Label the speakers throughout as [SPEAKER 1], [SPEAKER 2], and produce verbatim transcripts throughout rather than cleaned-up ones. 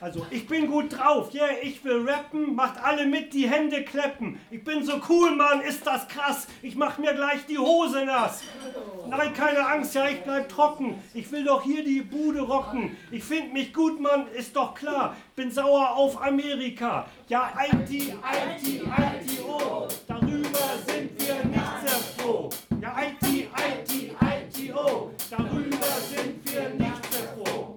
[SPEAKER 1] Also, ich bin gut drauf, yeah, ich will rappen, macht alle mit, die Hände kleppen. Ich bin so cool, Mann, ist das krass, ich mach mir gleich die Hose nass. Nein, keine Angst, ja, ich bleib trocken, ich will doch hier die Bude rocken. Ich find mich gut, Mann, ist doch klar, bin sauer auf Amerika. Ja, I T, I T, I T O, darüber sind wir nicht sehr froh. Ja, I T, I T, I T O, darüber sind wir nicht sehr froh.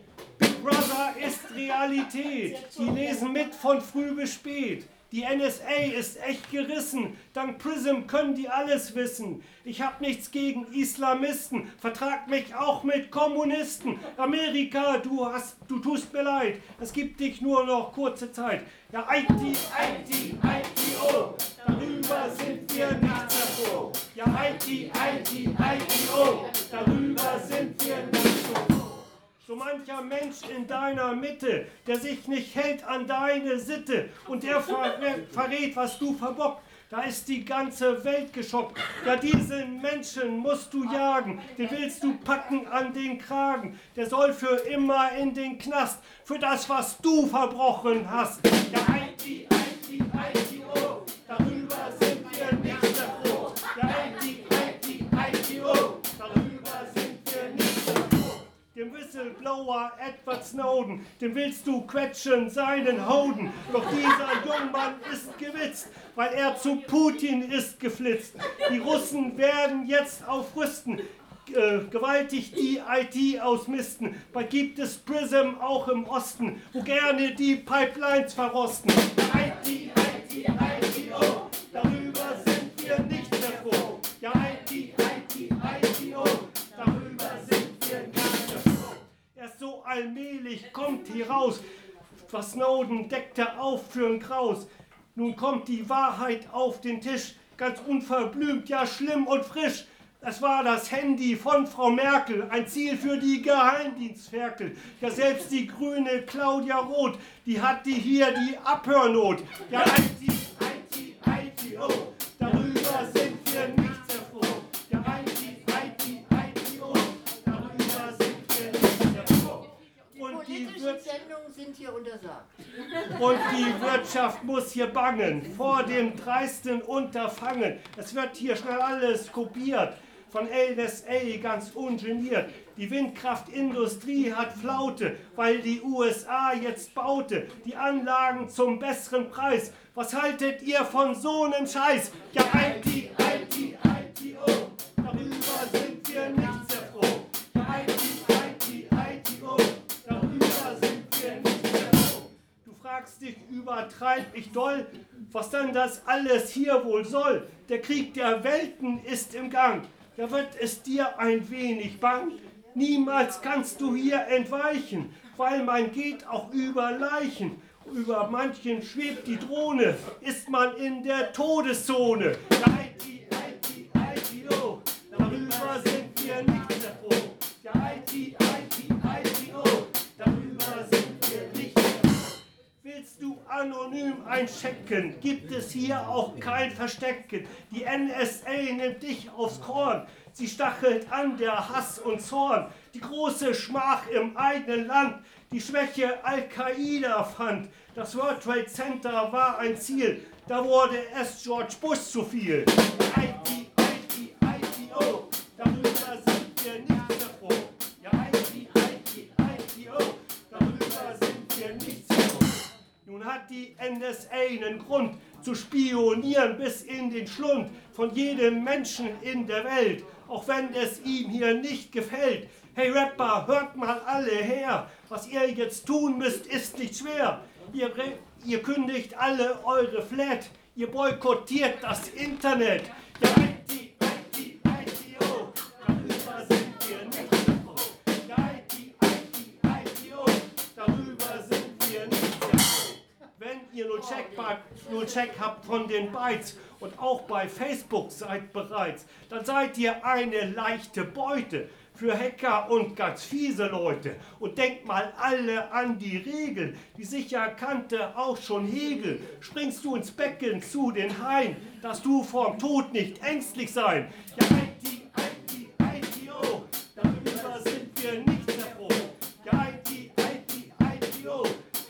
[SPEAKER 1] Big Brother ist Realität, die lesen mit von früh bis spät. Die N S A ist echt gerissen, dank Prism können die alles wissen. Ich hab nichts gegen Islamisten, vertrag mich auch mit Kommunisten. Amerika, du hast, du tust mir leid, es gibt dich nur noch kurze Zeit. Ja, I T, I T, I T O, darüber sind wir nicht sehr froh. Ja, I T, I T, I T O, darüber sind wir nicht so froh. So mancher Mensch in deiner Mitte, der sich nicht hält an deine Sitte und der verrät, verrät, was du verbockt, da ist die ganze Welt geschockt. Ja, diesen Menschen musst du jagen, den willst du packen an den Kragen. Der soll für immer in den Knast, für das, was du verbrochen hast. Ja, I T, I T, I T O, darüber sind wir nicht sehr froh. Ja, I T, I T, I T O, darüber sind wir nicht sehr froh. Dem Whistleblower Edward Snowden, dem willst du quetschen seinen Hoden. Doch dieser Jungmann ist gewitzt, weil er zu Putin ist geflitzt. Die Russen werden jetzt aufrüsten, äh, gewaltig die I T ausmisten. Bald gibt es Prism auch im Osten, wo gerne die Pipelines verrosten. I T, I T, I T O, darüber sind wir nicht sehr froh. Ja, I T, I T, I T O, darüber sind wir nicht sehr froh. Erst so allmählich kommt hier raus, was Snowden deckte auf für'n Kraus. Nun kommt die Wahrheit auf den Tisch, ganz unverblümt, ja schlimm und frisch. Das war das Handy von Frau Merkel, ein Ziel für die Geheimdienstferkel. Ja, selbst die grüne Claudia Roth, die hat die hier die Abhörnot. Ja, I T, I T, I T O, darüber sind wir nicht sehr froh. Ja, I T, I T, I T O, darüber sind wir nicht sehr froh. Und die
[SPEAKER 2] Sendungen sind hier untersagt.
[SPEAKER 1] Und die Wirtschaft muss hier bangen vor dem dreisten Unterfangen. Es wird hier schnell alles kopiert, von N S A ganz ungeniert. Die Windkraftindustrie hat Flaute, weil die U S A jetzt baute die Anlagen zum besseren Preis. Was haltet ihr von so einem Scheiß? Ja, I T, I T, I T O, darüber sind wir nicht sehr froh. Ja, I T, I T, I T O, darüber sind wir nicht sehr froh. Du fragst dich, übertreib ich doll, was denn das alles hier wohl soll? Der Krieg der Welten ist im Gang. Da wird es dir ein wenig bang. Niemals kannst du hier entweichen, weil man geht auch über Leichen. Über manchen schwebt die Drohne, ist man in der Todeszone. Ja, I T, I T, I T O, darüber sind wir nicht sehr froh. Ja, I T, I T, I T O, darüber sind wir nicht sehr froh. Willst du anonym einchecken, gibt es hier auch kein Verstecken. Die N S A nimmt dich aufs Korn, sie stachelt an der Hass und Zorn. Die große Schmach im eigenen Land, die Schwäche Al-Qaida fand. Das World Trade Center war ein Ziel, da wurde es George Bush zu viel. I T, I T, I T O, darüber sind wir nicht sehr froh. Ja, I T, I T, I T O, darüber sind wir nicht sehr froh. Nun hat die N S A einen Grund zu spionieren bis in den Schlund von jedem Menschen in der Welt, auch wenn es ihm hier nicht gefällt. Hey Rapper, hört mal alle her, was ihr jetzt tun müsst, ist nicht schwer. Ihr, ihr kündigt alle eure Flat, ihr boykottiert das Internet. Ja, I T, I T, I T O, darüber sind wir nicht sehr froh. Ja, I T, I T, I T O, darüber sind wir nicht sehr froh. Wenn ihr nur Check, nur Check habt von den Bytes und auch bei Facebook seid bereits, dann seid ihr eine leichte Beute für Hacker und ganz fiese Leute. Und denkt mal alle an die Regeln, die sicher kannte auch schon Hegel. Springst du ins Becken zu den Haien, dass du vorm Tod nicht ängstlich sein. Ja, I T, I T, I T O, darüber sind wir nicht sehr froh. Ja, I T, I T, I T O,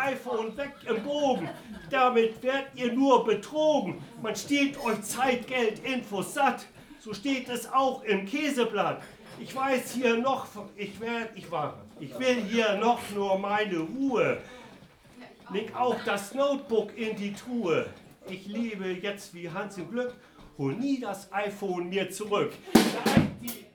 [SPEAKER 1] iPhone weg im Bogen. Damit werdet ihr nur betrogen. Man stiehlt euch Zeit, Geld, Infos satt. So steht es auch im Käseblatt. Ich weiß hier noch, ich werde, ich war, ich will hier noch nur meine Ruhe. Leg auch das Notebook in die Truhe. Ich liebe jetzt wie Hans im Glück. Hol nie das iPhone mir zurück. Die